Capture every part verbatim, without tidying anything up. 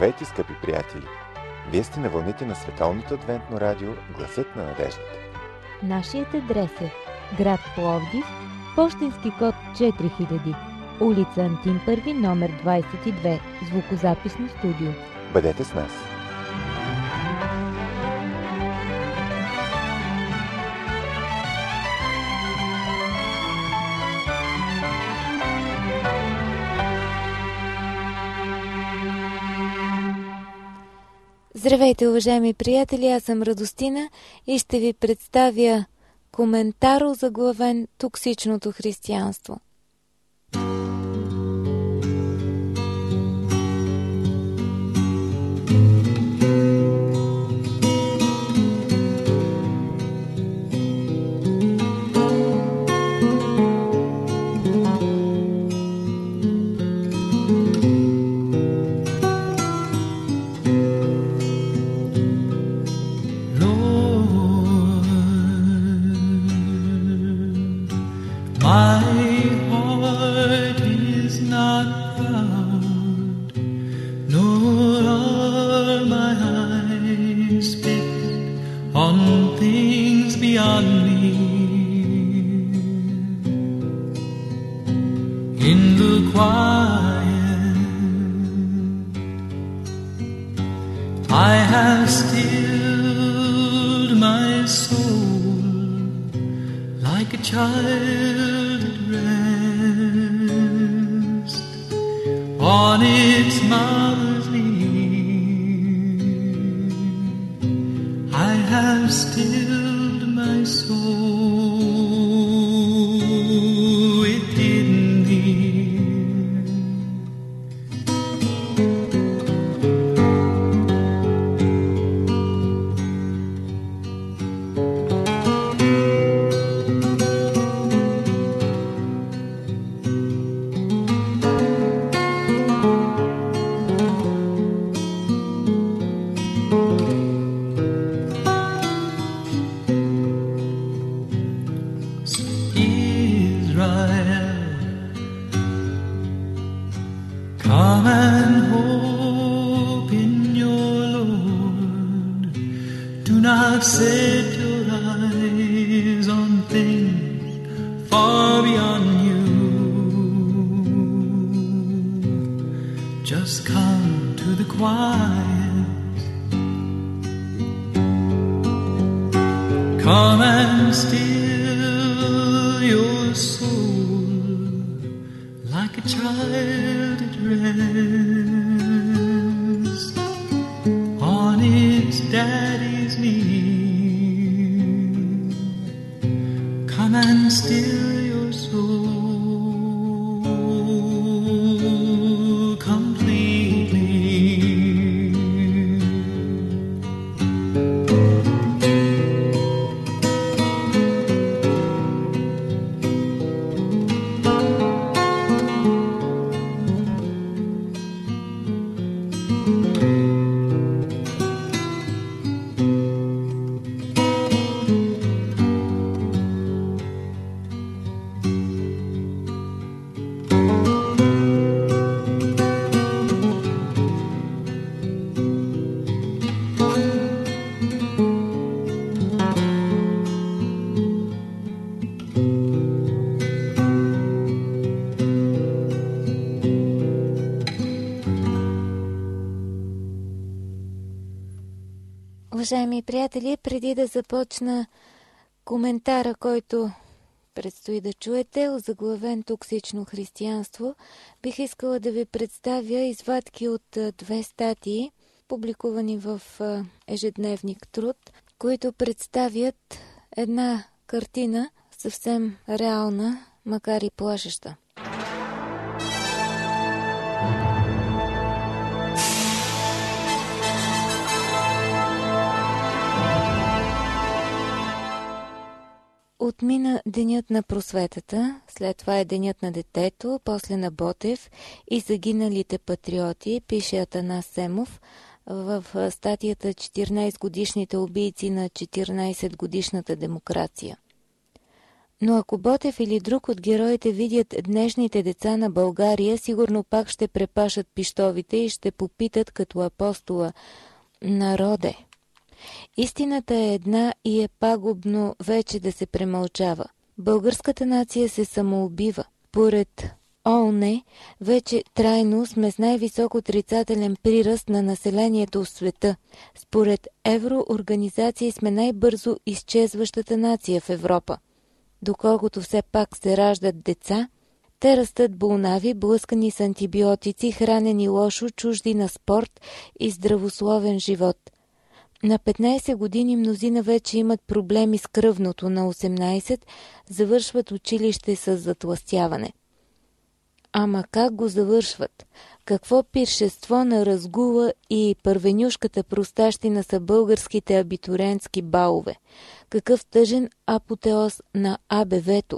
Здравейте, скъпи приятели! Вие сте на вълните на Световното адвентно радио Гласът на надеждата. Нашият адрес е град Пловдив, пощенски код четири хиляди, улица Антим първи, номер двадесет и две, звукозаписно студио. Бъдете с нас! Здравейте, уважаеми приятели, аз съм Радостина и ще ви представя коментар озаглавен "Токсичното християнство". I have stilled my soul like a child at rest on its mother's knee. I have stilled my soul within thee. Come and hope in your Lord. Do not set your eyes on things far beyond you. Just come to the quiet. Come and still your soul like a child at rest on its daddy's knee. Come and still your soul completely. Уважаеми приятели, преди да започна коментара, който предстои да чуете, озаглавен "Токсично християнство", бих искала да ви представя извадки от две статии, публикувани в ежедневник Труд, които представят една картина съвсем реална, макар и плашеща. Отмина денят на просветата, след това е денят на детето, после на Ботев и загиналите патриоти, пише Атанас Семов в статията "четиринадесет годишните убийци на четиринадесет годишната демокрация". Но ако Ботев или друг от героите видят днешните деца на България, сигурно пак ще препашат пищовите и ще попитат като апостола: народе. Истината е една и е пагубно вече да се премълчава. Българската нация се самоубива. Поред ООН вече трайно сме с най-висок отрицателен приръст на населението в света. Според евроорганизации сме най-бързо изчезващата нация в Европа. Доколкото все пак се раждат деца, те растат болнави, блъскани с антибиотици, хранени лошо, чужди на спорт и здравословен живот. На петнайсет години мнозина вече имат проблеми с кръвното, на осемнайсет завършват училище с затлъстяване. Ама как го завършват? Какво пиршество на разгула и първенюшката простащина са българските абитуриентски балове? Какъв тъжен апотеоз на А Б В-то?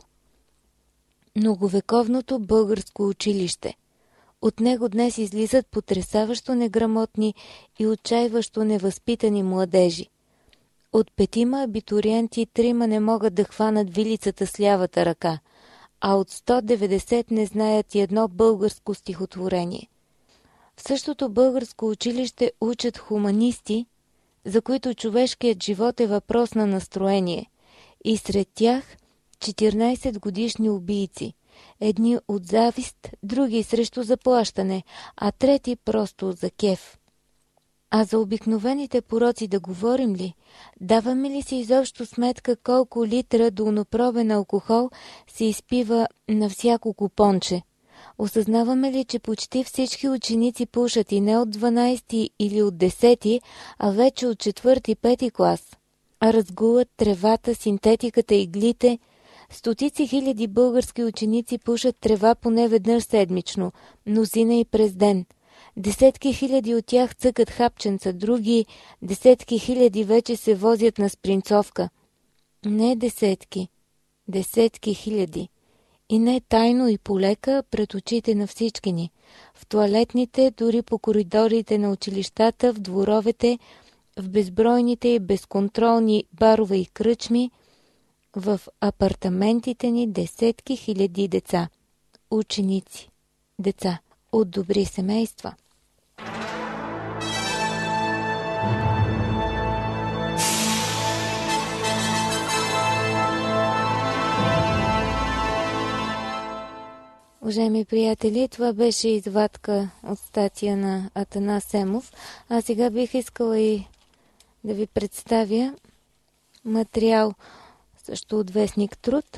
Многовековното българско училище. От него днес излизат потресаващо неграмотни и отчаиващо невъзпитани младежи. От петима абитуриенти трима не могат да хванат вилицата с лявата ръка, а от сто деветдесет не знаят и едно българско стихотворение. В същото българско училище учат хуманисти, за които човешкият живот е въпрос на настроение, и сред тях четиринайсет годишни убийци. Едни от завист, други срещу заплащане, а трети просто за кеф. А за обикновените пороци да говорим ли? Даваме ли си изобщо сметка колко литра долнопробен алкохол се изпива на всяко купонче? Осъзнаваме ли, че почти всички ученици пушат и не от дванайсети или от десети, а вече от четвърти-пети клас? А разгулът, тревата, синтетиката, иглите... Стотици хиляди български ученици пушат трева поне веднъж седмично, мнозина и през ден. Десетки хиляди от тях цъкат хапченца, други десетки хиляди вече се возят на спринцовка. Не десетки, десетки хиляди. И не тайно и полека пред очите на всички ни. В тоалетните, дори по коридорите на училищата, в дворовете, в безбройните и безконтролни барове и кръчми, в апартаментите ни десетки хиляди деца, ученици, деца от добри семейства. Уважаеми приятели, това беше извадка от статия на Атанас Семов. А сега бих искала и да ви представя материал също от вестник Труд.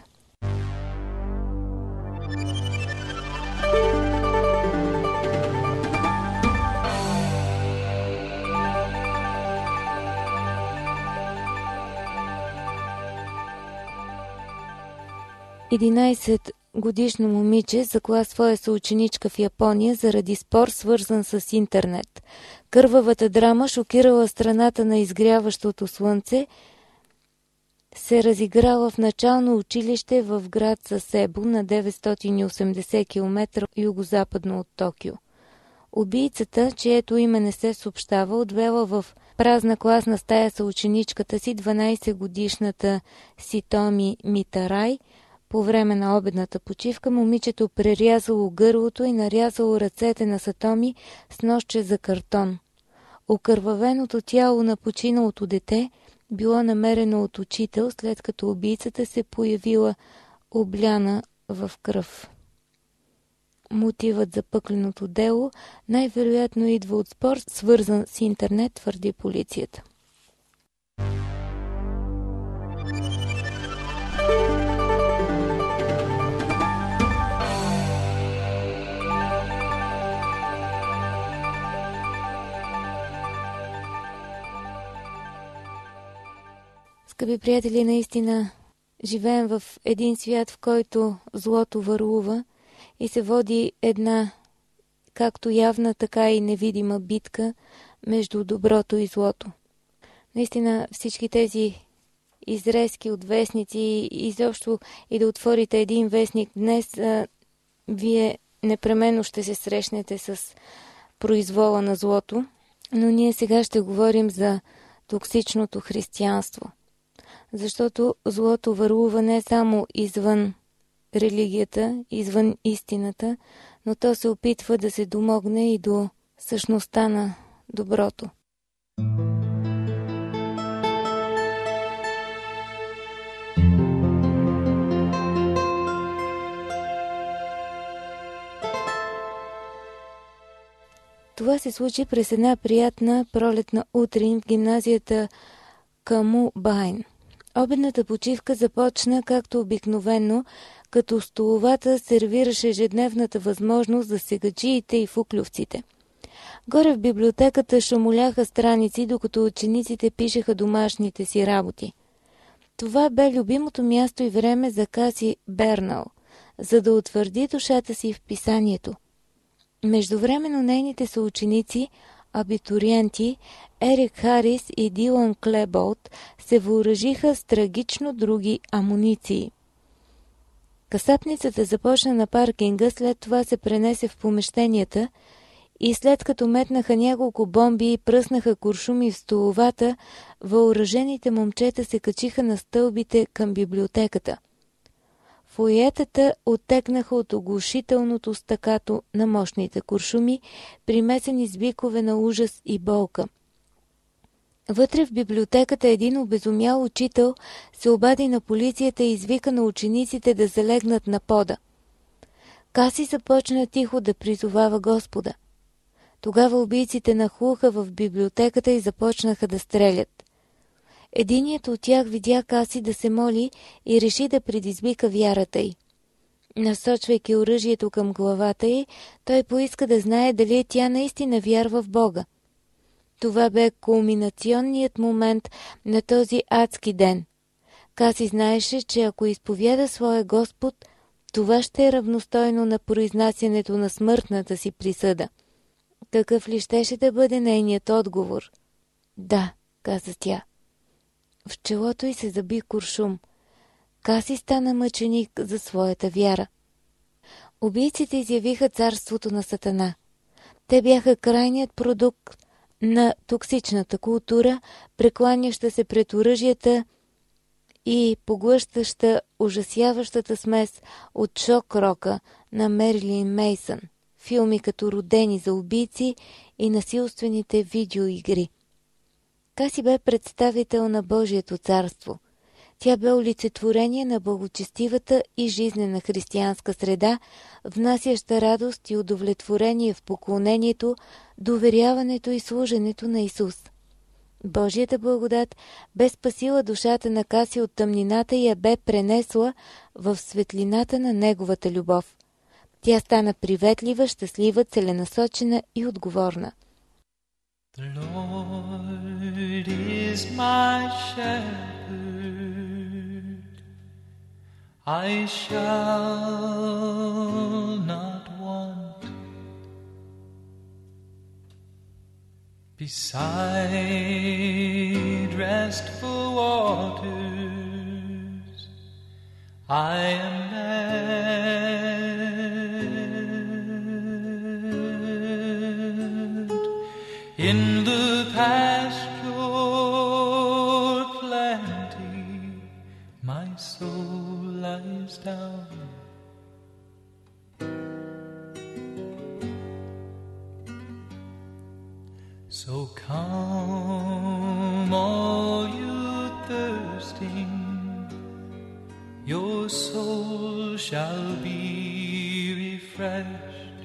единайсет годишно момиче закла своя съученичка в Япония заради спор, свързан с интернет. Кървавата драма шокирала страната на изгряващото слънце, се разиграла в начално училище в град Сасебо на деветстотин и осемдесет километра югозападно от Токио. Убийцата, чието име не се съобщава, отвела в празна класна стая съученичката си, дванайсетгодишната Ситоми Митарай. По време на обедната почивка момичето прерязало гърлото и нарязало ръцете на Сатоми с ножче за картон. Окървавеното тяло на починалото дете било намерено от учител, след като убийцата се появила обляна в кръв. Мотивът за пъкленото дело най-вероятно идва от спор, свързан с интернет, твърди полицията. Скъпи приятели, наистина живеем в един свят, в който злото върлува и се води една както явна, така и невидима битка между доброто и злото. Наистина всички тези изрезки от вестници и изобщо и да отворите един вестник днес, а, вие непременно ще се срещнете с произвола на злото, но ние сега ще говорим за токсичното християнство. защото злото върлува не само извън религията, извън истината, но то се опитва да се домогне и до същността на доброто. Това се случи през една приятна пролетна утрин в гимназията Каму Байн. Обедната почивка започна както обикновено, като столовата сервираше ежедневната възможност за сегаджиите и фуклювците. Горе в библиотеката шумоляха страници, докато учениците пишеха домашните си работи. Това бе любимото място и време за Каси Бернал, за да утвърди душата си в писанието. Междувременно нейните съученици, абитуриенти Ерик Харис и Дилан Клеболт се въоръжиха с трагично други амуниции. Касапницата започна на паркинга, след това се пренесе в помещенията и след като метнаха няколко бомби и пръснаха куршуми в столовата, въоръжените момчета се качиха на стълбите към библиотеката. Фоиетата оттекнаха от оглушителното стакато на мощните куршуми, примесени с викове на ужас и болка. Вътре в библиотеката един обезумял учител се обади на полицията и извика на учениците да залегнат на пода. Каси започна тихо да призовава Господа. Тогава убийците нахлуха в библиотеката и започнаха да стрелят. Единият от тях видя Каси да се моли и реши да предизвика вярата й. Насочвайки оръжието към главата й, той поиска да знае дали тя наистина вярва в Бога. Това бе кулминационният момент на този адски ден. Каси знаеше, че ако изповяда своя Господ, това ще е равностойно на произнасянето на смъртната си присъда. Какъв ли щеше да бъде нейният отговор? Да, каза тя. В челото й се заби куршум. Каси стана мъченик за своята вяра. Убийците изявиха царството на Сатана. Те бяха крайният продукт на токсичната култура, прекланяща се пред оръжията и поглъщаща ужасяващата смес от шок-рока на Мерилин Мейсън, филми като Родени за убийци и насилствените видеоигри. Каси бе представител на Божието царство. Тя бе олицетворение на благочестивата и жизнена християнска среда, внасяща радост и удовлетворение в поклонението, доверяването и служенето на Исус. Божията благодат бе спасила душата на Каси от тъмнината и я бе пренесла в светлината на Неговата любов. Тя стана приветлива, щастлива, целенасочена и отговорна. The Lord is my shepherd, I shall not want. Beside restful waters I am led. In the pasture plenty my soul lies down. So come all you thirsting, your soul shall be refreshed,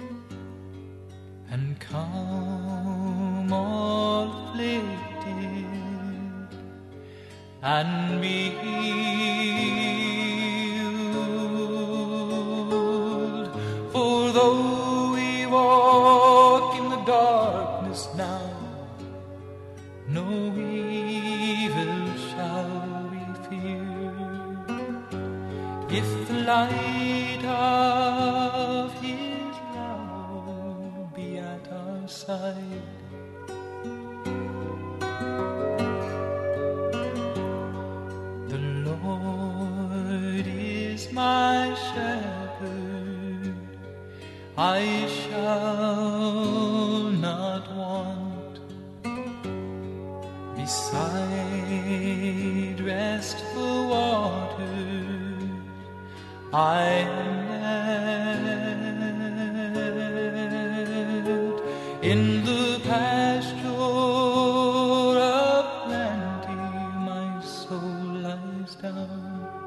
and come all afflicted and be healed. For though we walk in the darkness now, no evil shall we fear. If the light of His love be at our side, the Lord is my shepherd, I shall not want. Beside rest restful waters I am led. In the pasture of plenty my soul lies down.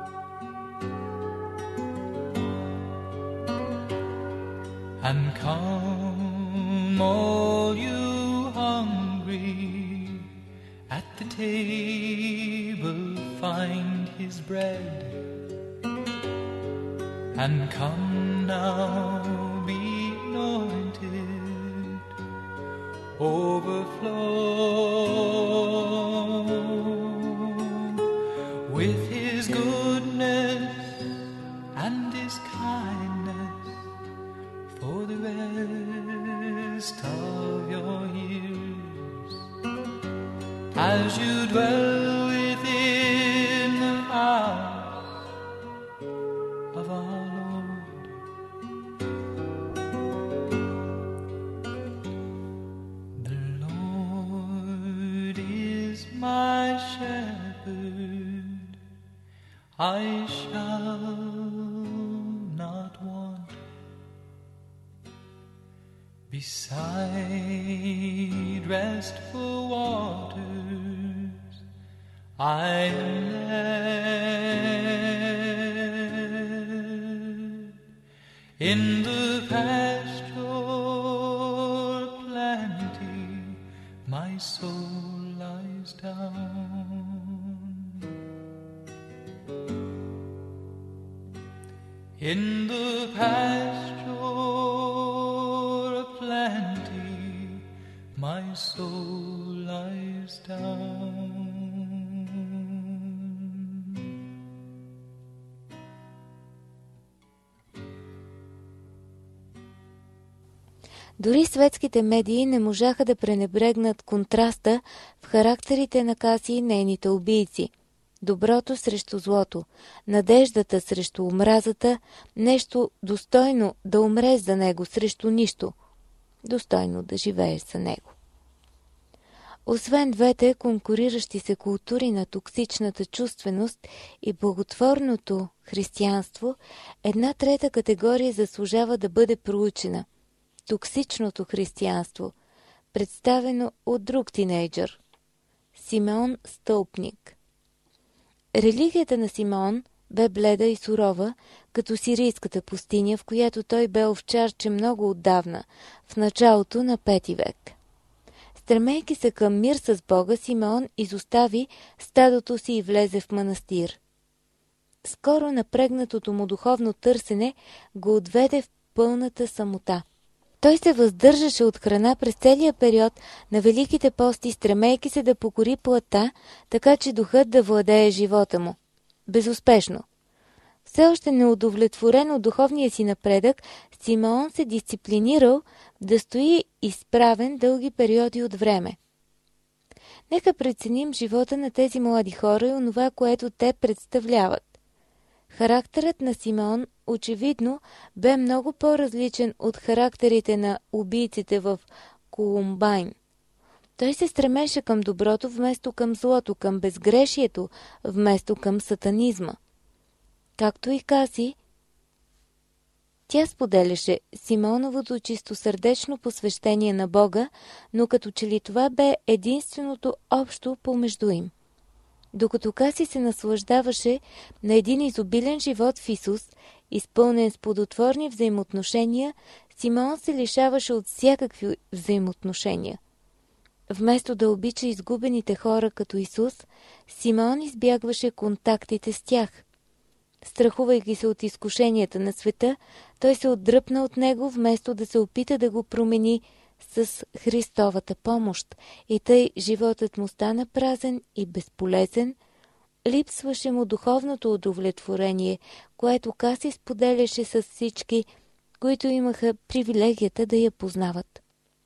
And come all you hungry, at the table find his bread. And come now be anointed, overflow with his goodness and his kindness for the rest of your years, as you dwell within the house of our Lord. The Lord is my shepherd, I shall not want. Beside restful waters I am led. In the pasture plenty my soul lies down. In the pasture plenty my soul lies down. Дори светските медии не можаха да пренебрегнат контраста в характерите на Каси и нейните убийци. Доброто срещу злото, надеждата срещу омразата, нещо достойно да умреш за него срещу нищо, достойно да живееш за него. Освен двете конкуриращи се култури на токсичната чувственост и благотворното християнство, една трета категория заслужава да бъде проучена – токсичното християнство, представено от друг тинейджър – Симеон Стълпник. Религията на Симеон бе бледа и сурова, като сирийската пустиня, в която той бе овчарче много отдавна, в началото на пети век. Стремейки се към мир с Бога, Симеон изостави стадото си и влезе в манастир. Скоро напрегнатото му духовно търсене го отведе в пълната самота. Той се въздържаше от храна през целия период на Великите пости, стремейки се да покори плътта, така че духът да владее живота му. Безуспешно. Все още неудовлетворен от духовния си напредък, Симеон се дисциплинирал да стои изправен дълги периоди от време. Нека преценим живота на тези млади хора и онова, което те представляват. Характерът на Симеон очевидно бе много по-различен от характерите на убийците в Колумбайн. Той се стремеше към доброто вместо към злото, към безгрешието вместо към сатанизма. Както и Каси, тя споделяше Симеоновото чистосърдечно посвещение на Бога, но като че ли това бе единственото общо помежду им. Докато Каси се наслаждаваше на един изобилен живот в Исус, изпълнен с плодотворни взаимоотношения, Симеон се лишаваше от всякакви взаимоотношения. Вместо да обича изгубените хора като Исус, Симеон избягваше контактите с тях. Страхувайки се от изкушенията на света, той се отдръпна от него, вместо да се опита да го промени с Христовата помощ, и тъй животът му стана празен и безполезен, липсваше му духовното удовлетворение, което Каси споделяше с всички, които имаха привилегията да я познават.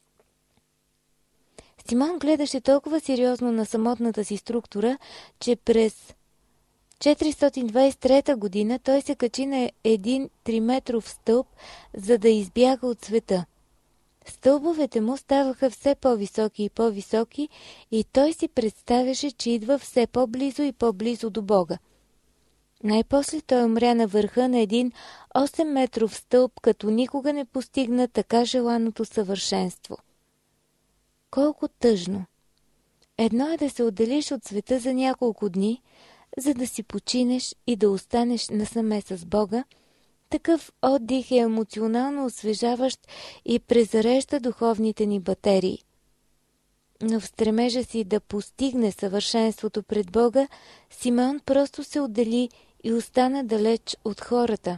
Симеон гледаше толкова сериозно на самотната си структура, че през четиристотин двадесет и трета година той се качи на един триметров стълб, за да избяга от света. Стълбовете му ставаха все по-високи и по-високи и той си представяше, че идва все по-близо и по-близо до Бога. Най-после той умря на върха на един осем метров стълб, като никога не постигна така желаното съвършенство. Колко тъжно! Едно е да се отделиш от света за няколко дни, за да си починеш и да останеш насаме с Бога. Такъв отдих е емоционално освежаващ и презарежда духовните ни батерии. Но в стремежа си да постигне съвършенството пред Бога, Симеон просто се отдели и остана далеч от хората.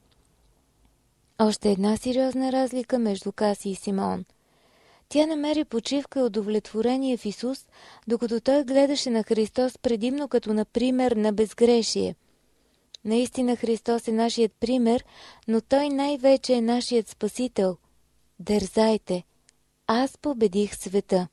Още една сериозна разлика между Каси и Симеон. Тя намери почивка и удовлетворение в Исус, докато той гледаше на Христос предимно като на пример на безгрешие. Наистина Христос е нашият пример, но Той най-вече е нашият Спасител. Дързайте! Аз победих света.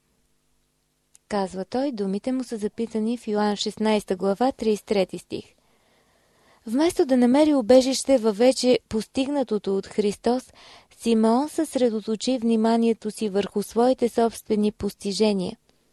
Казва той, думите му са записани в Йоан шестнадесета глава, тридесет и трети стих. Вместо да намери убежище във вече постигнатото от Христос, Симеон съсредоточи вниманието си върху своите собствени постижения.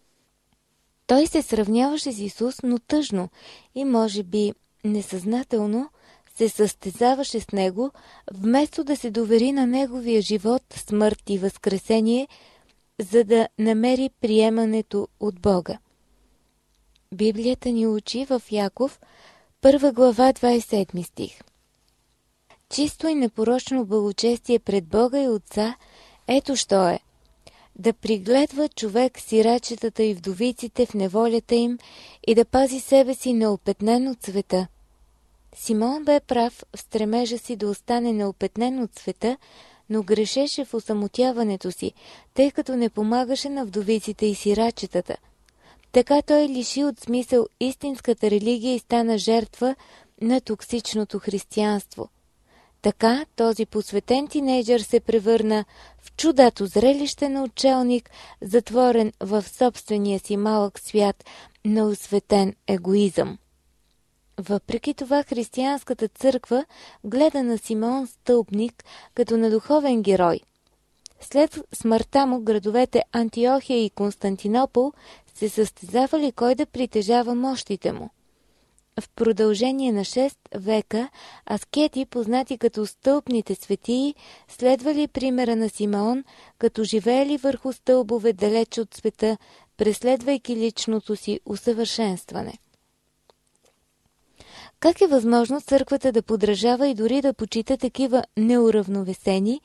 Той се сравняваше с Исус, но тъжно и може би несъзнателно се състезаваше с Него, вместо да се довери на Неговия живот, смърт и възкресение, за да намери приемането от Бога. Библията ни учи в Яков, първа глава, двадесет и седми стих. Чисто и непорочно благочестие пред Бога и Отца, ето що е: да пригледва човек сирачетата и вдовиците в неволята им и да пази себе си неопетнен от света. Симеон бе прав в стремежа си да остане неопетнен от света, но грешеше в осамотяването си, тъй като не помагаше на вдовиците и сирачетата. Така той лиши от смисъл истинската религия и стана жертва на токсичното християнство. Така този посветен тинейджър се превърна в чудато зрелище на учелник, затворен в собствения си малък свят на осветен егоизъм. Въпреки това християнската църква гледа на Симеон Стълбник като на духовен герой. След смъртта му градовете Антиохия и Константинопол се състезавали кой да притежава мощите му. В продължение на шест века аскети, познати като стълбните светии, следвали примера на Симеон, като живеели върху стълбове далеч от света, преследвайки личното си усъвършенстване. Как е възможно църквата да подражава и дори да почита такива неуравновесени,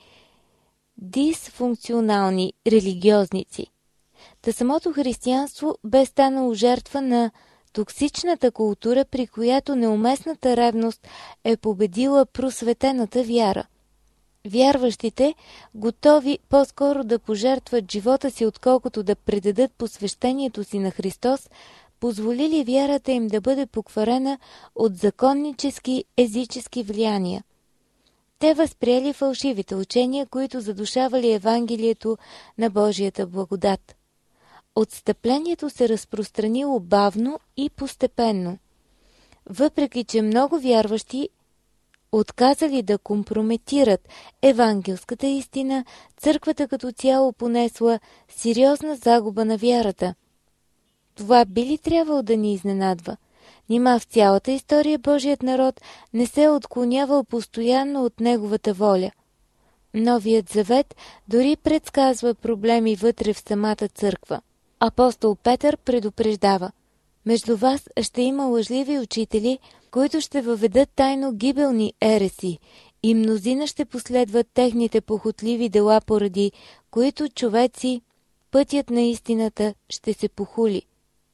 дисфункционални религиозници? Та самото християнство бе станало жертва на токсичната култура, при която неуместната ревност е победила просветената вяра. Вярващите, готови по-скоро да пожертват живота си, отколкото да предадат посвещението си на Христос, позволили вярата им да бъде покварена от законнически езически влияния. Те възприели фалшивите учения, които задушавали Евангелието на Божията благодат. Отстъплението се разпространило бавно и постепенно. Въпреки че много вярващи отказали да компрометират евангелската истина, църквата като цяло понесла сериозна загуба на вярата. Това би ли трябвало да ни изненадва? Нима в цялата история Божият народ не се е отклонявал постоянно от неговата воля. Новият завет дори предсказва проблеми вътре в самата църква. Апостол Петър предупреждава: между вас ще има лъжливи учители, които ще въведат тайно гибелни ереси, и мнозина ще последват техните похотливи дела, поради които човеци пътят на истината ще се похули.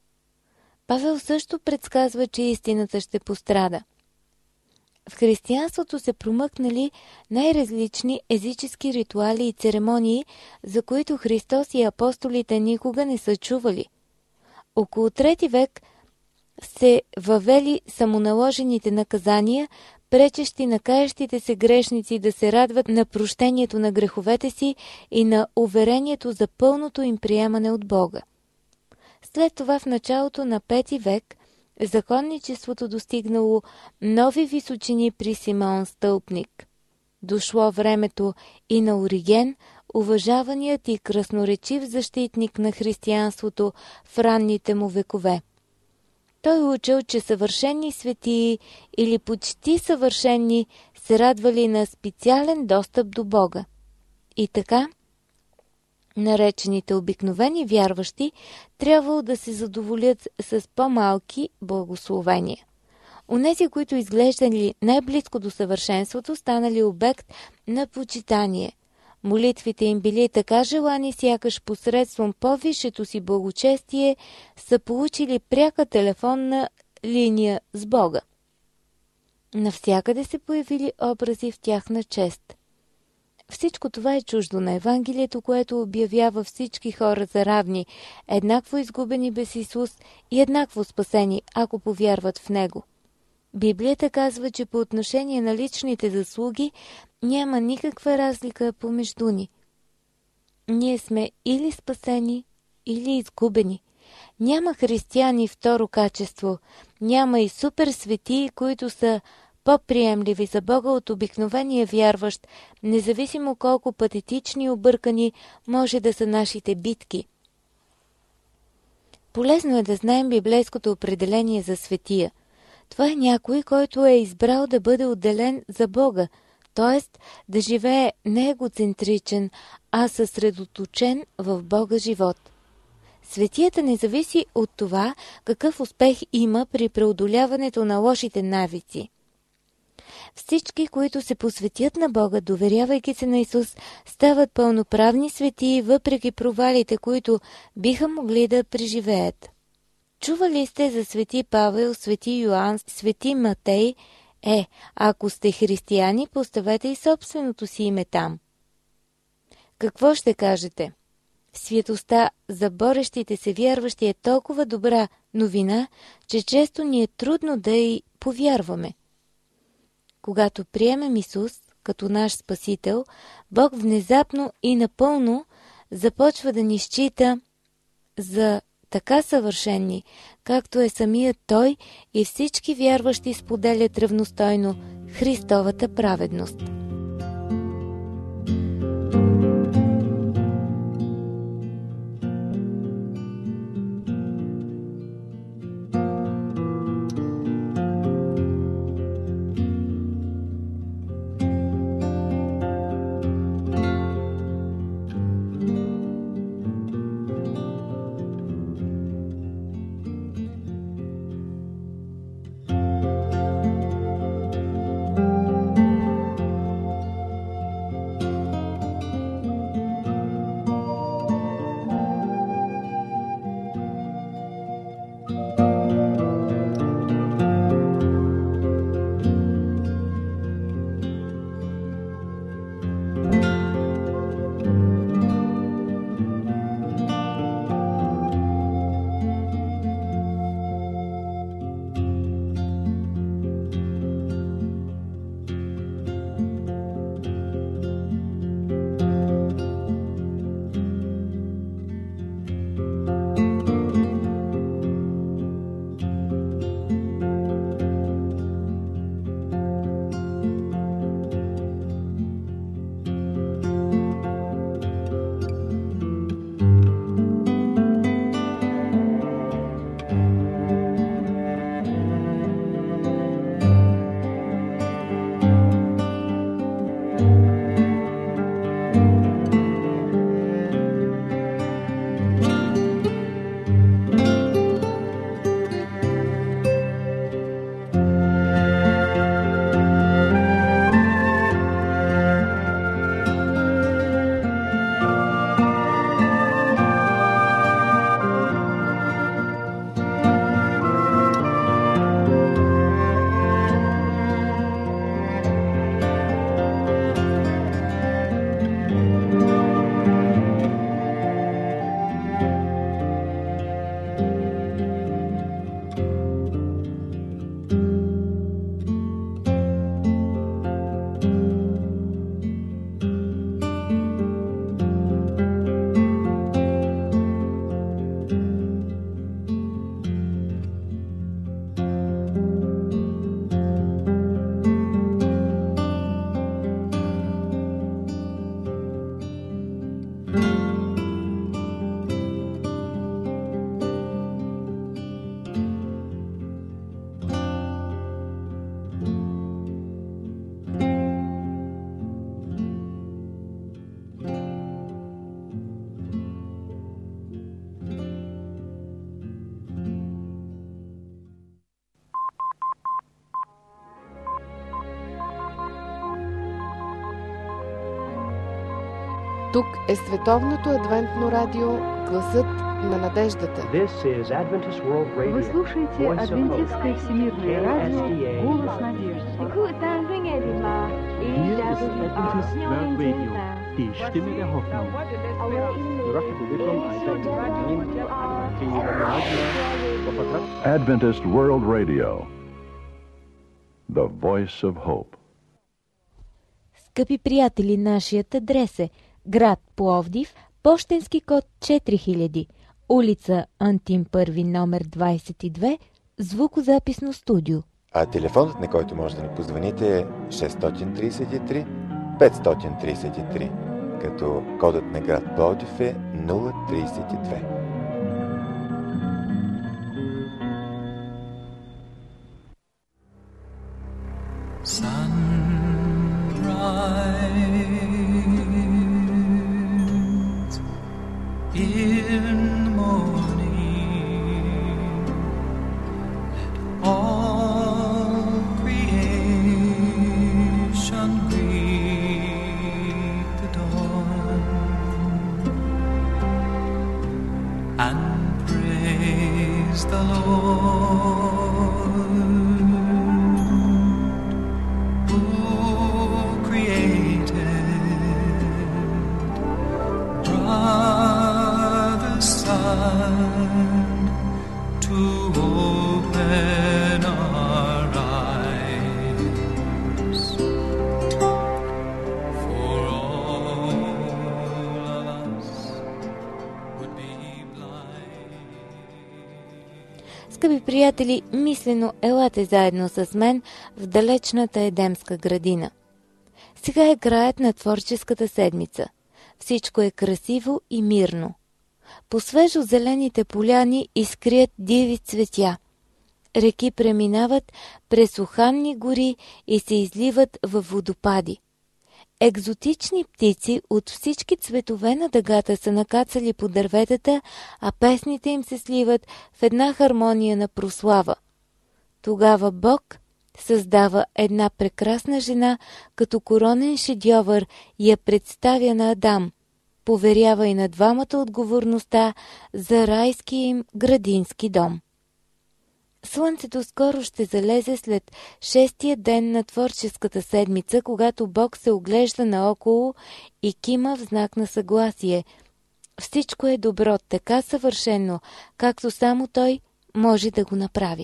Павел също предсказва, че истината ще пострада. В християнството се промъкнали най-различни езически ритуали и церемонии, за които Христос и апостолите никога не са чували. Около трети век се въвели самоналожените наказания, пречещи на каещите се грешници да се радват на прощението на греховете си и на уверението за пълното им приемане от Бога. След това в началото на пети век законничеството достигнало нови височини при Симеон Стълбник. Дошло времето и на Ориген, уважаваният и красноречив защитник на християнството в ранните му векове. Той учил, че съвършени светии или почти съвършени се радвали на специален достъп до Бога. И така, наречените обикновени вярващи трябвало да се задоволят с по-малки благословения. Онези, които изглеждали най-близко до съвършенството, станали обект на почитание. Молитвите им били така желани, сякаш посредством по-висшето си благочестие са получили пряка телефонна линия с Бога. Навсякъде се появили образи в тяхна чест. Всичко това е чуждо на Евангелието, което обявява всички хора за равни, еднакво изгубени без Исус и еднакво спасени, ако повярват в Него. Библията казва, че по отношение на личните заслуги няма никаква разлика помежду ни. Ние сме или спасени, или изгубени. Няма християни второ качество, няма и супер светии, които са по-приемливи за Бога от обикновения вярващ, независимо колко патетични и объркани може да са нашите битки. Полезно е да знаем библейското определение за светия. Това е някой, който е избрал да бъде отделен за Бога, т.е. да живее не егоцентричен, а съсредоточен в Бога живот. Светията не зависи от това какъв успех има при преодоляването на лошите навици. Всички, които се посветят на Бога, доверявайки се на Исус, стават пълноправни светии, въпреки провалите, които биха могли да преживеят. Чували сте за свети Павел, свети Йоан, свети Матей? Е, ако сте християни, поставете и собственото си име там. Какво ще кажете? Светостта за борещите се вярващи е толкова добра новина, че често ни е трудно да й повярваме. Когато приемем Исус като наш Спасител, Бог внезапно и напълно започва да ни счита за така съвършени, както е самият Той, и всички вярващи споделят равностойно Христовата праведност. Тук е Световното адвентно радио Гласът на надеждата. Вы слушаете Адвентистское всемирное радио Голос надежды. Hier ist Adventist World Radio, die Stimme der Hoffnung. Adventist World Radio, the voice of hope. Скъпи приятели, нашият адрес е град Пловдив, пощенски код четири хиляди, улица Антим първи, номер двадесет и две, звукозаписно студио. А телефонът, на който може да ни позвоните, е шест три три пет три три, като кодът на град Пловдив е нула тридесет и две. Sunrise in the morning, let all creation greet the dawn and praise the Lord who created brother sun to open our eyes, for all of us would be blind. Скъпи приятели, мислено елате заедно с мен в далечната Едемска градина. Сега е краят на творческата седмица. Всичко е красиво и мирно. По свежо зелените поляни изкрият диви цветя. Реки преминават през уханни гори и се изливат във водопади. Екзотични птици от всички цветове на дъгата са накацали по дърветата, а песните им се сливат в една хармония на прослава. Тогава Бог създава една прекрасна жена като коронен шедьовър и я представя на Адам. Поверява и на двамата отговорността за райския им градински дом. Слънцето скоро ще залезе след шестия ден на творческата седмица, когато Бог се оглежда наоколо и кима в знак на съгласие. Всичко е добро, така съвършено, както само Той може да го направи.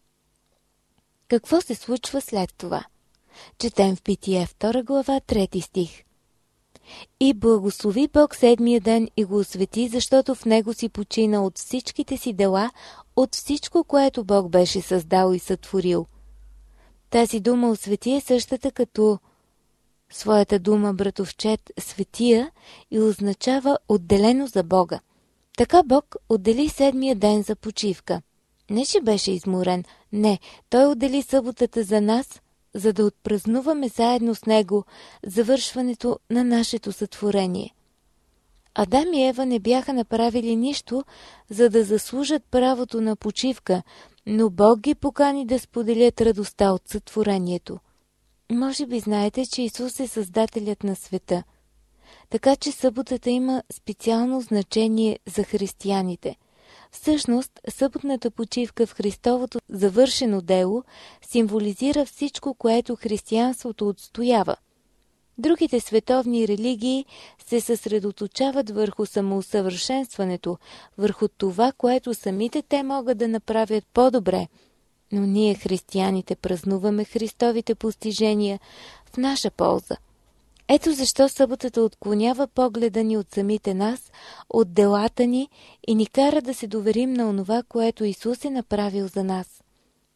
Какво се случва след това? Четем в Битие втора глава, трети стих. И благослови Бог седмия ден и го освети, защото в него си почина от всичките си дела, от всичко, което Бог беше създал и сътворил. Тази дума освети е същата като своята дума братовчет светия и означава отделено за Бога. Така Бог отдели седмия ден за почивка. Не, че беше изморен, не, Той отдели съботата за нас, за да отпразнуваме заедно с Него завършването на нашето сътворение. Адам и Ева не бяха направили нищо, за да заслужат правото на почивка, но Бог ги покани да споделят радостта от сътворението. Може би знаете, че Исус е създателят на света. Така че съботата има специално значение за християните. Всъщност, съботната почивка в Христовото завършено дело символизира всичко, което християнството отстоява. Другите световни религии се съсредоточават върху самоусъвършенстването, върху това, което самите те могат да направят по-добре. Но ние, християните, празнуваме Христовите постижения в наша полза. Ето защо съботата отклонява погледа ни от самите нас, от делата ни и ни кара да се доверим на онова, което Исус е направил за нас.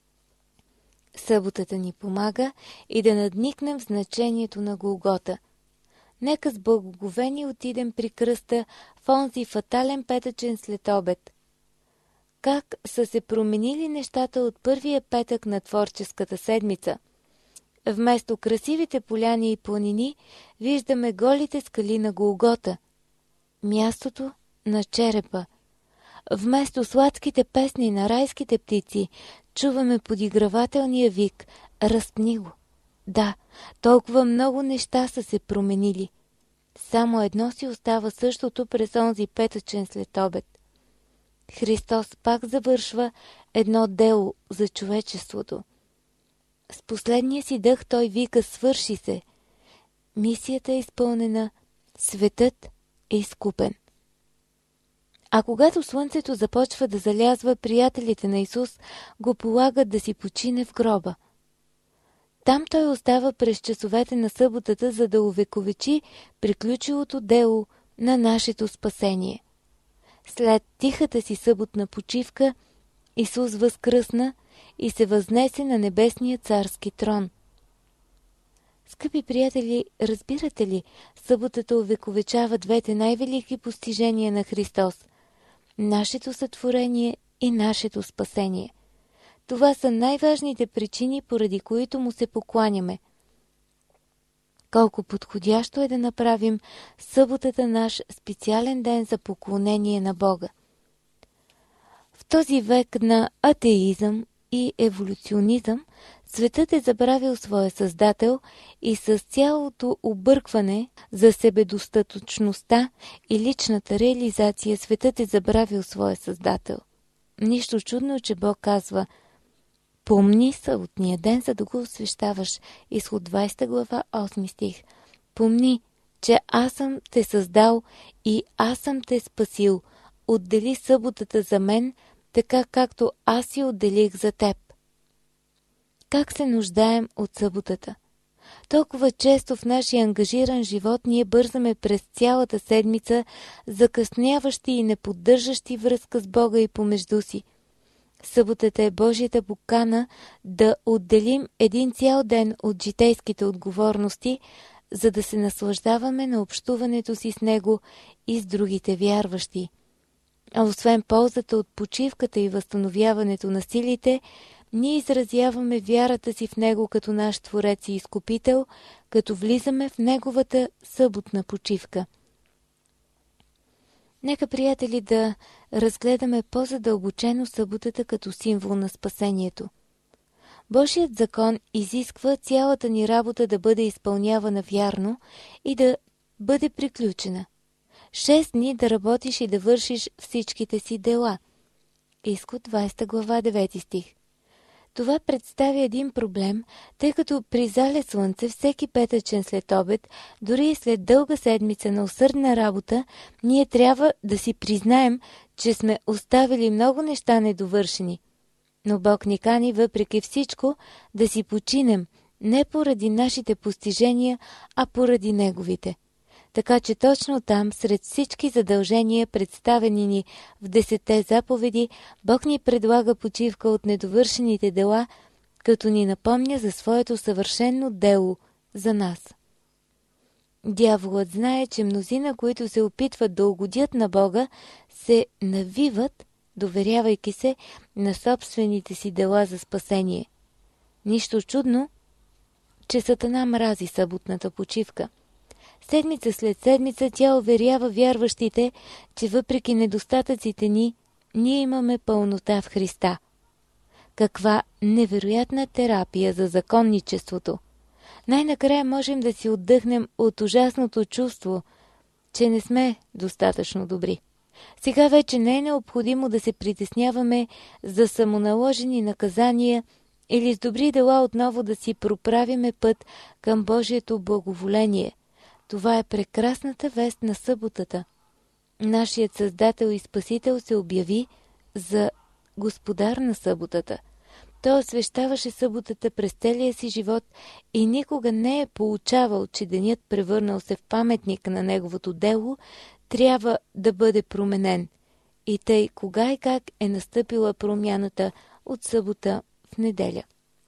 Съботата ни помага и да надникнем в значението на Голгота. Нека с благоговение отидем при кръста в онзи фатален петъчен следобед. Как са се променили нещата от първия петък на творческата седмица? Вместо красивите поляни и планини, виждаме голите скали на Голгота, мястото на черепа. Вместо сладките песни на райските птици, чуваме подигравателния вик «Разпни го». Да, толкова много неща са се променили. Само едно си остава същото през онзи петъчен следобед. Христос пак завършва едно дело за човечеството. С последния си дъх той вика: свърши се. Мисията е изпълнена, светът е изкупен. А когато слънцето започва да залязва, приятелите на Исус го полагат да си почине в гроба. Там той остава през часовете на съботата, за да увековечи приключилото дело на нашето спасение. След тихата си съботна почивка Исус възкръсна и се възнесе на небесния царски трон. Скъпи приятели, разбирате ли, съботата увековечава двете най-велики постижения на Христос – нашето сътворение и нашето спасение. Това са най-важните причини, поради които му се покланяме. Колко подходящо е да направим съботата наш специален ден за поклонение на Бога. В този век на атеизъм и еволюционизъм светът е забравил своя Създател и с цялото объркване за себедостатъчността и личната реализация светът е забравил своя Създател. Нищо чудно, че Бог казва: помни съботния ден, за да го освещаваш. Изход двадесета глава, осми стих. Помни, че аз съм те създал и аз съм те спасил. Отдели съботата за мен, така както аз си отделих за теб. Как се нуждаем от съботата? Толкова често в нашия ангажиран живот ние бързаме през цялата седмица, закъсняващи и неподдържащи връзка с Бога и помежду си. Съботата е Божията покана да отделим един цял ден от житейските отговорности, за да се наслаждаваме на общуването си с Него и с другите вярващи. А освен ползата от почивката и възстановяването на силите, ние изразяваме вярата си в Него като наш Творец и Изкупител, като влизаме в Неговата съботна почивка. Нека, приятели, да разгледаме по-задълбочено съботата като символ на спасението. Божият закон изисква цялата ни работа да бъде изпълнявана вярно и да бъде приключена. Шест дни да работиш и да вършиш всичките си дела. Изход двадесета глава, девети стих. Това представя един проблем, тъй като при зале слънце всеки петъчен следобед, дори и след дълга седмица на усърдна работа, ние трябва да си признаем, че сме оставили много неща недовършени. Но Бог ни кани въпреки всичко да си починем, не поради нашите постижения, а поради Неговите. Така че точно там, сред всички задължения, представени ни в десетте заповеди, Бог ни предлага почивка от недовършените дела, като ни напомня за своето съвършено дело за нас. Дяволът знае, че мнозина, които се опитват да угодят на Бога, се навиват, доверявайки се на собствените си дела за спасение. Нищо чудно, че Сатана мрази съботната почивка. Седмица след седмица тя уверява вярващите, че въпреки недостатъците ни, ние имаме пълнота в Христа. Каква невероятна терапия за законничеството! Най-накрая можем да си отдъхнем от ужасното чувство, че не сме достатъчно добри. Сега вече не е необходимо да се притесняваме за самоналожени наказания или с добри дела отново да си проправиме път към Божието благоволение. Това е прекрасната вест на съботата. Нашият Създател и Спасител се обяви за Господар на съботата. Той освещаваше съботата през целия си живот и никога не е получавал, че денят, превърнал се в паметник на Неговото дело, трябва да бъде променен. И тъй кога и как е настъпила промяната от събота в неделя.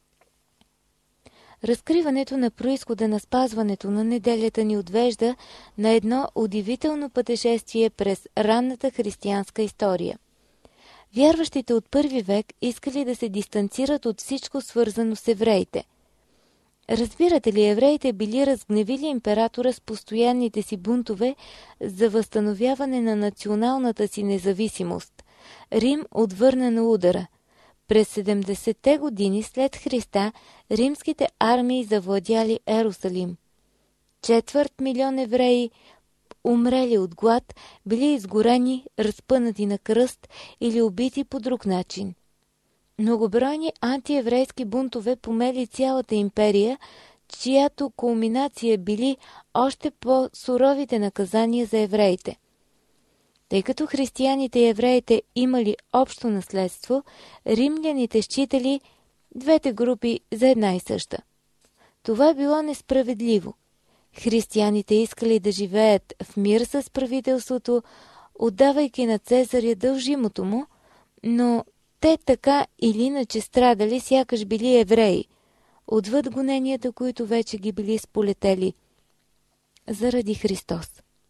Разкриването на произхода на спазването на неделята ни отвежда на едно удивително пътешествие през ранната християнска история. Вярващите от първи век искали да се дистанцират от всичко свързано с евреите. Разбирате ли, евреите били разгневили императора с постоянните си бунтове за възстановяване на националната си независимост. Рим отвърна на удара. През седемдесетте години след Христа римските армии завладяли Ерусалим. Четвърт милион евреи умрели от глад, били изгорени, разпънати на кръст или убити по друг начин. Многобройни антиеврейски бунтове помели цялата империя, чиято кулминация били още по-суровите наказания за евреите. Тъй като християните и евреите имали общо наследство, римляните считали двете групи за една и съща. Това било несправедливо. Християните искали да живеят в мир с правителството, отдавайки на Цезаря дължимото му, но те така или иначе страдали, сякаш били евреи, отвъд гоненията, които вече ги били сполетели заради Христос.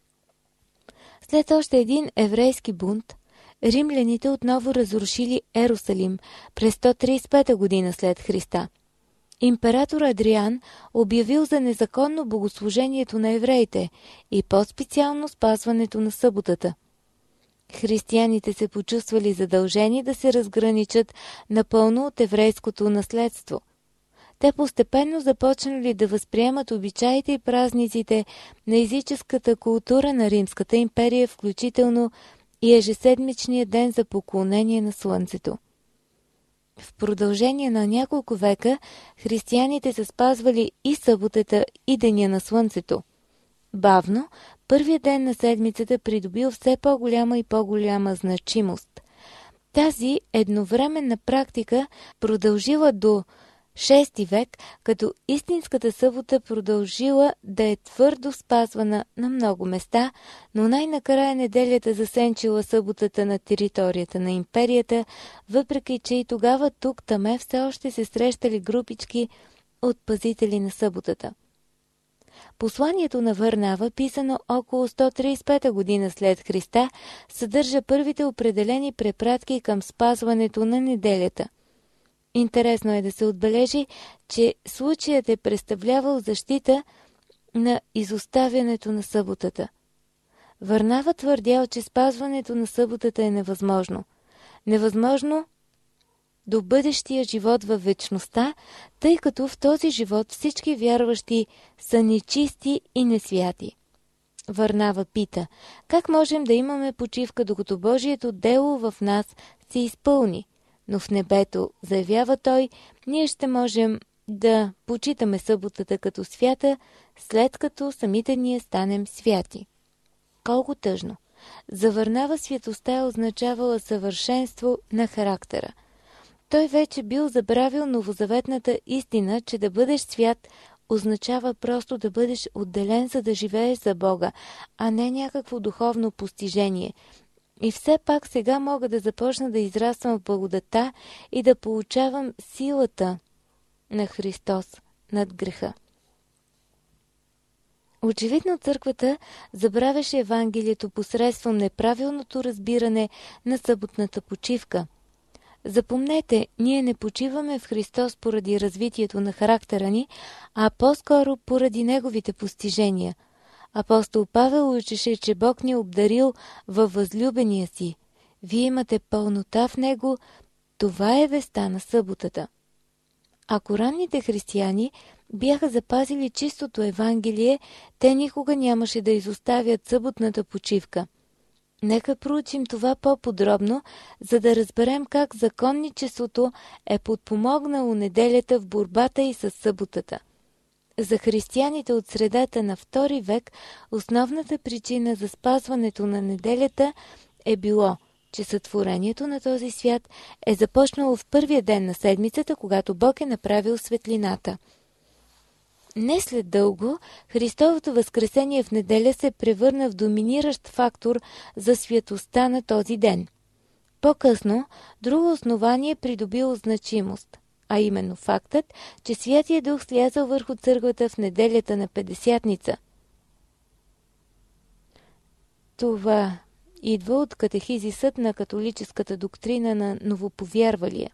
След още един еврейски бунт, римляните отново разрушили Ерусалим през сто тридесет и пета година след Христа. Император Адриан обявил за незаконно богослужението на евреите и по-специално спазването на съботата. Християните се почувствали задължени да се разграничат напълно от еврейското наследство. Те постепенно започнали да възприемат обичаите и празниците на езическата култура на Римската империя, включително и ежеседмичния ден за поклонение на Слънцето. В продължение на няколко века християните са спазвали и съботата, и деня на Слънцето. Бавно, първият ден на седмицата придобил все по-голяма и по-голяма значимост. Тази едновременна практика продължила до шести век, като истинската събота продължила да е твърдо спазвана на много места, но най-накрая неделята засенчила съботата на територията на империята, въпреки че и тогава тук-таме все още се срещали групички от пазители на съботата. Посланието на Варнава, писано около сто тридесет и пета година след Христа, съдържа първите определени препратки към спазването на неделята. Интересно е да се отбележи, че случаят е представлявал защита на изоставянето на съботата. Варнава твърдял, че спазването на съботата е невъзможно. Невъзможно до бъдещия живот във вечността, тъй като в този живот всички вярващи са нечисти и несвяти. Варнава пита, как можем да имаме почивка, докато Божието дело в нас се изпълни? Но в небето, заявява той, ние ще можем да почитаме съботата като свята, след като самите ние станем святи. Колко тъжно! За Варнава светостта е означавала съвършенство на характера. Той вече бил забравил новозаветната истина, че да бъдеш свят означава просто да бъдеш отделен, за да живееш за Бога, а не някакво духовно постижение. И все пак сега мога да започна да израствам в благодата и да получавам силата на Христос над греха. Очевидно църквата забравяше Евангелието посредством неправилното разбиране на съботната почивка. Запомнете, ние не почиваме в Христос поради развитието на характера ни, а по-скоро поради Неговите постижения. Апостол Павел учеше, че Бог ни е обдарил във възлюбения си. Вие имате пълнота в Него, това е веста на съботата. Ако ранните християни бяха запазили чистото Евангелие, те никога нямаше да изоставят съботната почивка. Нека проучим това по-подробно, за да разберем как законничеството е подпомогнало неделята в борбата и с съботата. За християните от средата на втори век основната причина за спазването на неделята е било, че сътворението на този свят е започнало в първия ден на седмицата, когато Бог е направил светлината. Не след дълго, Христовото възкресение в неделя се превърна в доминиращ фактор за святостта на този ден. По-късно, друго основание придобило значимост, а именно фактът, че Святия Дух слязал върху църквата в неделята на Петдесятница. Това идва от катехизисът на католическата доктрина на новоповярвалия.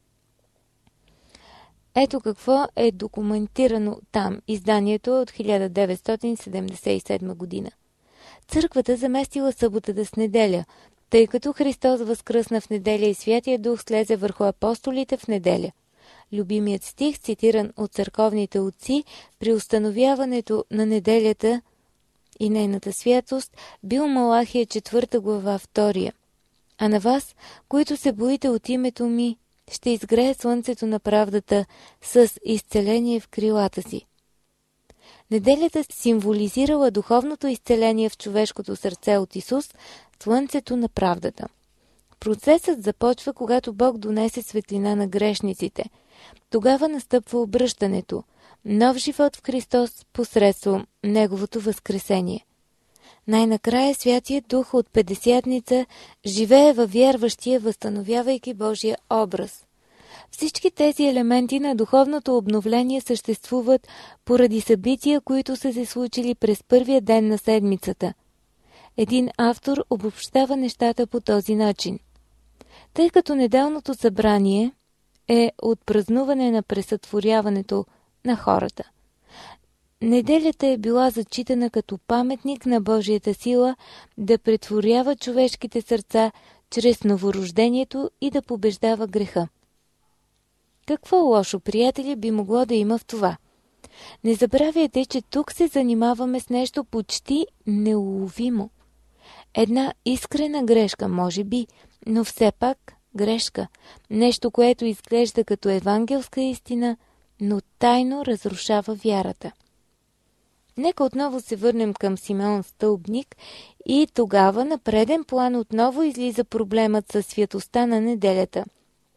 Ето какво е документирано там, изданието от хиляда деветстотин седемдесет и седма година. Църквата заместила съботата с неделя, тъй като Христос възкръсна в неделя и Святия Дух слезе върху апостолите в неделя. Любимият стих, цитиран от църковните отци при установяването на неделята, и нейната святост, бил Малахия четвърта глава втория. А на вас, които се боите от името ми, ще изгрее слънцето на правдата с изцеление в крилата си. Неделята символизирала духовното изцеление в човешкото сърце от Исус, слънцето на правдата. Процесът започва, когато Бог донесе светлина на грешниците. Тогава настъпва обръщането, нов живот в Христос посредством Неговото възкресение. Най-накрая Святият Дух от Петдесятница живее във вярващия, възстановявайки Божия образ. Всички тези елементи на духовното обновление съществуват поради събития, които са се случили през първия ден на седмицата. Един автор обобщава нещата по този начин. Тъй като неделното събрание е от празнуване на пресътворяването на хората. Неделята е била зачитана като паметник на Божията сила да претворява човешките сърца чрез новорождението и да побеждава греха. Какво лошо, приятели, би могло да има в това? Не забравяйте, че тук се занимаваме с нещо почти неуловимо. Една искрена грешка, може би, но все пак грешка. Нещо, което изглежда като евангелска истина, но тайно разрушава вярата. Нека отново се върнем към Симеон Стълбник и тогава на преден план отново излиза проблемът със святостта на неделята.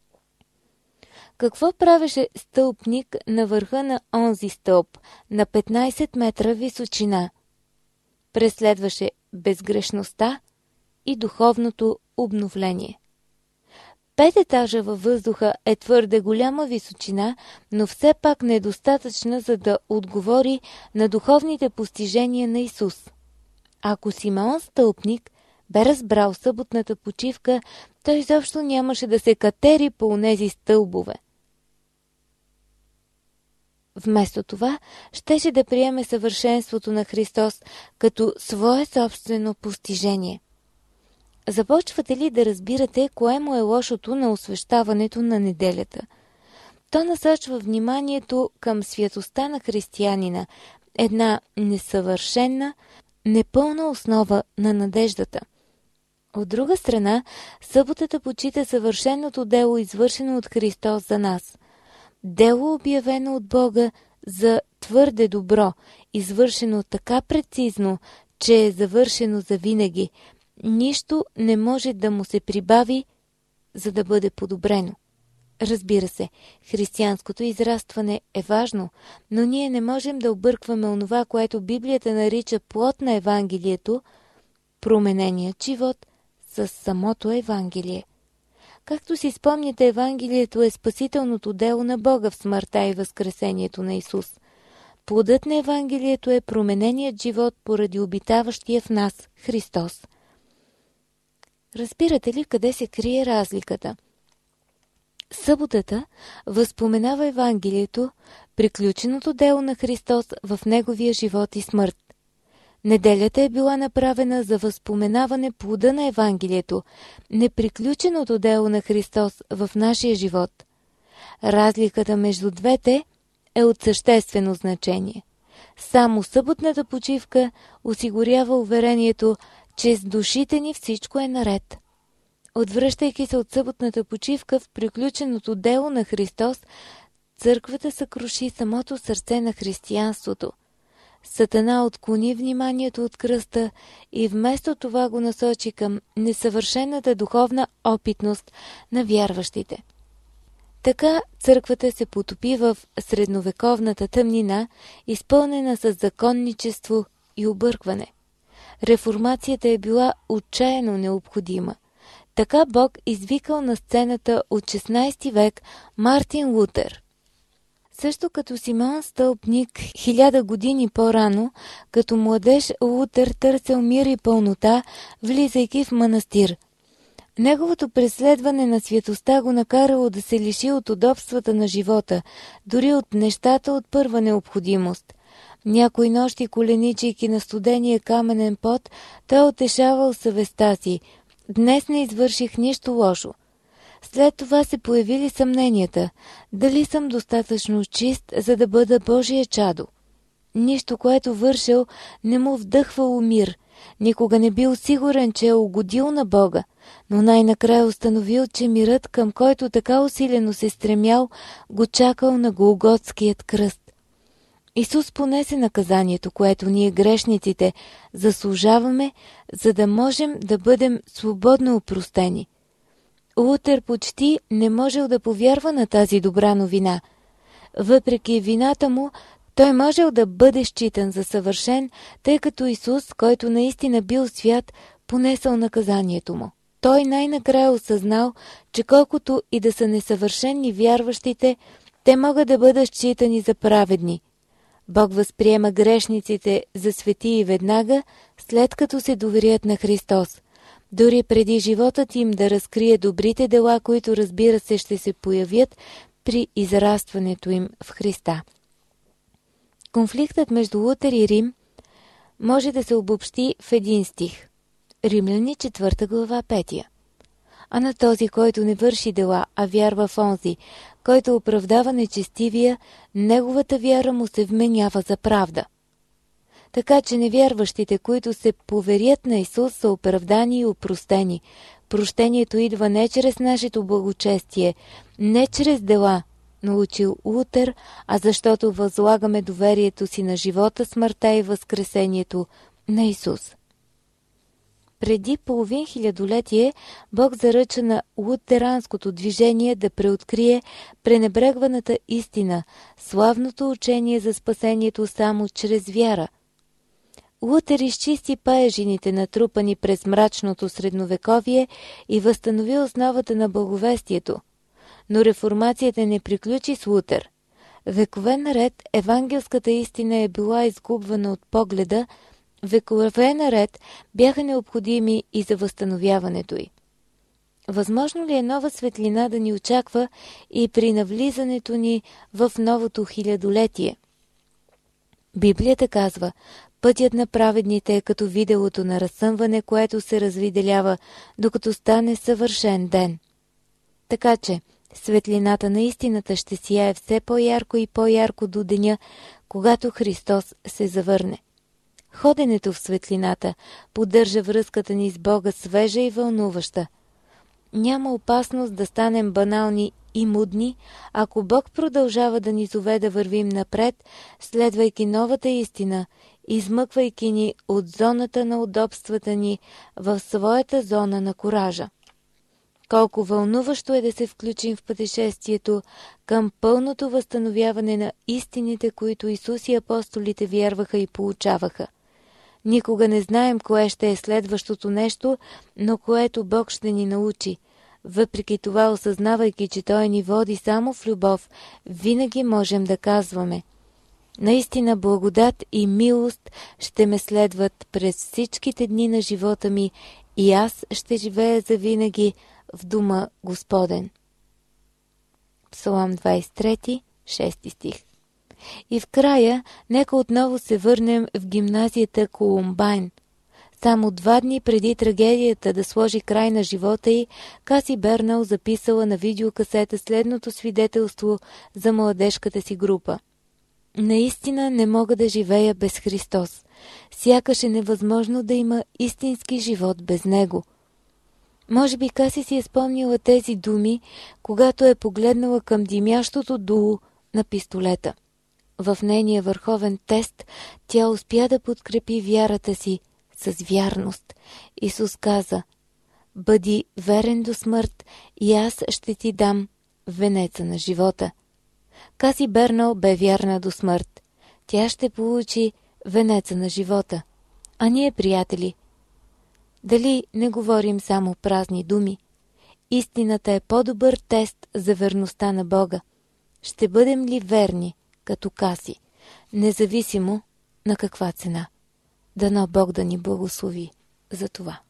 Какво правеше стълбник на върха на онзи стълб на петнайсет метра височина? Преследваше безгрешността и духовното обновление. Пет етажа във въздуха е твърде голяма височина, но все пак недостатъчна, за да отговори на духовните постижения на Исус. Ако Симеон Стълбник бе разбрал съботната почивка, той изобщо нямаше да се катери по онези стълбове. Вместо това, щеше да приеме съвършенството на Христос като свое собствено постижение. Започвате ли да разбирате кое му е лошото на освещаването на неделята? То насочва вниманието към святостта на християнина, една несъвършена, непълна основа на надеждата. От друга страна, съботата почита съвършеното дело, извършено от Христос за нас. Дело, обявено от Бога за твърде добро, извършено така прецизно, че е завършено завинаги. Нищо не може да му се прибави, за да бъде подобрено. Разбира се, християнското израстване е важно, но ние не можем да объркваме онова, което Библията нарича плод на Евангелието, промененият живот, с самото Евангелие. Както си спомняте, Евангелието е спасителното дело на Бога в смъртта и възкресението на Исус. Плодът на Евангелието е промененият живот поради обитаващия в нас Христос. Разбирате ли къде се крие разликата? Съботата възпоменава Евангелието, приключеното дело на Христос в Неговия живот и смърт. Неделята е била направена за възпоменаване плода на Евангелието, неприключеното дело на Христос в нашия живот. Разликата между двете е от съществено значение. Само съботната почивка осигурява уверението, че с душите ни всичко е наред. Отвръщайки се от съботната почивка в приключеното дело на Христос, църквата съкруши самото сърце на християнството. Сатана отклони вниманието от кръста и вместо това го насочи към несъвършената духовна опитност на вярващите. Така църквата се потопи в средновековната тъмнина, изпълнена с законничество и объркване. Реформацията е била отчаяно необходима. Така Бог извикал на сцената от шестнайсети век Мартин Лутер. Също като Симеон Стълбник хиляда години по-рано, като младеж Лутер търсил мир и пълнота, влизайки в манастир. Неговото преследване на светостта го накарало да се лиши от удобствата на живота, дори от нещата от първа необходимост. Някой нощи, коленичейки на студения каменен пот, той утешавал съвестта си. Днес не извърших нищо лошо. След това се появили съмненията. Дали съм достатъчно чист, за да бъда Божие чадо? Нищо, което вършил, не му вдъхвало мир. Никога не бил сигурен, че е угодил на Бога, но най-накрая установил, че мирът, към който така усилено се стремял, го чакал на Голготският кръст. Исус понесе наказанието, което ние грешниците заслужаваме, за да можем да бъдем свободно опростени. Лутер почти не можел да повярва на тази добра новина. Въпреки вината му, той можел да бъде считан за съвършен, тъй като Исус, който наистина бил свят, понесъл наказанието му. Той най-накрая осъзнал, че колкото и да са несъвършенни вярващите, те могат да бъдат считани за праведни. Бог възприема грешниците за светии веднага, след като се доверят на Христос. Дори преди животът им да разкрие добрите дела, които, разбира се, ще се появят при израстването им в Христа. Конфликтът между Лутер и Рим може да се обобщи в един стих. Римляни, четвърта глава, петия. А на този, който не върши дела, а вярва в онзи, който оправдава нечестивия, неговата вяра му се вменява за правда. Така че невярващите, които се поверят на Исус, са оправдани и опростени. Прощението идва не чрез нашето благочестие, не чрез дела, научил Лутер, а защото възлагаме доверието си на живота, смъртта и възкресението на Исус. Преди половин хилядолетие Бог заръча на лутеранското движение да преоткрие пренебрегваната истина, славното учение за спасението само чрез вяра. Лутер изчисти паежините, натрупани през мрачното средновековие, и възстанови основата на благовестието. Но реформацията не приключи с Лутер. Векове наред евангелската истина е била изгубвана от погледа, векове наред бяха необходими и за възстановяването й. Възможно ли е нова светлина да ни очаква и при навлизането ни в новото хилядолетие? Библията казва: пътят на праведните е като виделото на разсъмване, което се развиделява, докато стане съвършен ден. Така че светлината на истината ще сияе все по-ярко и по-ярко до деня, когато Христос се завърне. Ходенето в светлината поддържа връзката ни с Бога свежа и вълнуваща. Няма опасност да станем банални и мудни, ако Бог продължава да ни зове да вървим напред, следвайки новата истина, измъквайки ни от зоната на удобствата ни в своята зона на коража. Колко вълнуващо е да се включим в пътешествието към пълното възстановяване на истините, които Исус и апостолите вярваха и получаваха. Никога не знаем кое ще е следващото нещо, но което Бог ще ни научи. Въпреки това, осъзнавайки, че Той ни води само в любов, винаги можем да казваме: наистина благодат и милост ще ме следват през всичките дни на живота ми и аз ще живея завинаги в дома Господен. Псалом двадесет и трети, шести стих. И в края, нека отново се върнем в гимназията Колумбайн. Само два дни преди трагедията да сложи край на живота й, Каси Бернал записала на видеокасета следното свидетелство за младежката си група. Наистина не мога да живея без Христос. Сякаш е невъзможно да има истински живот без Него. Може би Каси си е спомнила тези думи, когато е погледнала към димящото дуло на пистолета. В нейния върховен тест тя успя да подкрепи вярата си с вярност. Исус каза: бъди верен до смърт и аз ще ти дам венеца на живота. Каси Бернал бе вярна до смърт. Тя ще получи венеца на живота. А ние, приятели, дали не говорим само празни думи? Истината е по-добър тест за верността на Бога. Ще бъдем ли верни като Каси, независимо на каква цена? Дано Бог да ни благослови за това.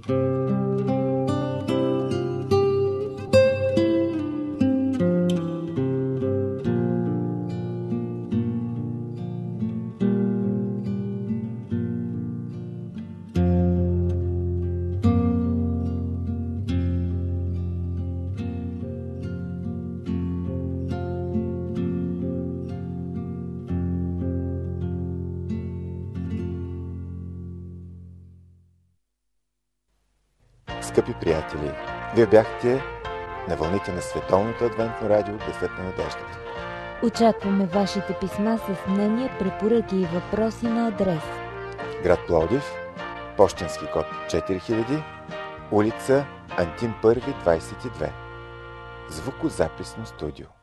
Скъпи приятели, вие бяхте на вълните на Световното адвентно радио Гласът на надеждата. Очакваме вашите писма с мнения, препоръки и въпроси на адрес: град Пловдив, пощенски код четири хиляди, улица Антим първи, двадесет и две. Звукозаписно студио.